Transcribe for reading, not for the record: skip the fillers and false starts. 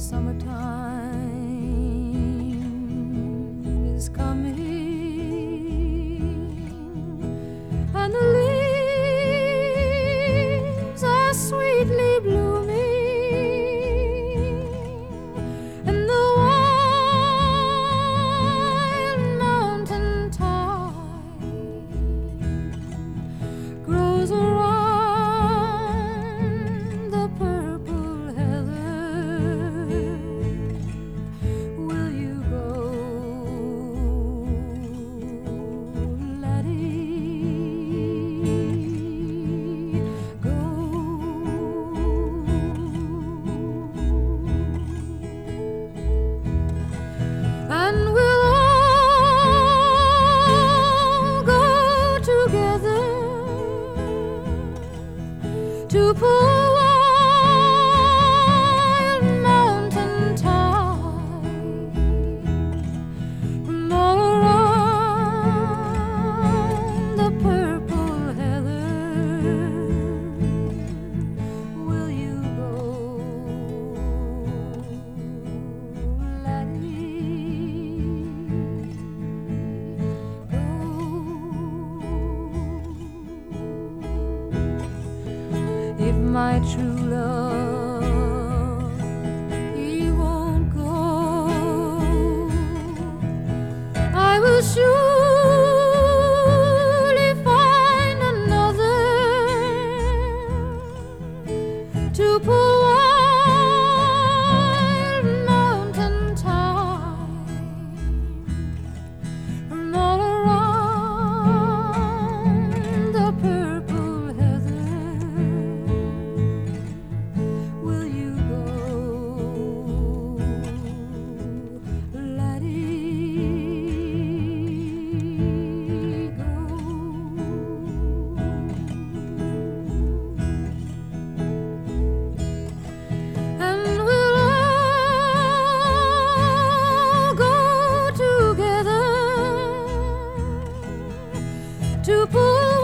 summertime is coming, and the leaves are sweetly blooming, and the wild mountain thyme grows around the purple heather. Will you go, laddie? Go. And we'll all go together to pull wild mountain thyme from all around the purple heather. Will you go, laddie? Go. If my true love, he won't go, I will surely find another to pull wild mountain thyme from all around the purple heather. Will you go, laddie? Go. And we'll all go together to pull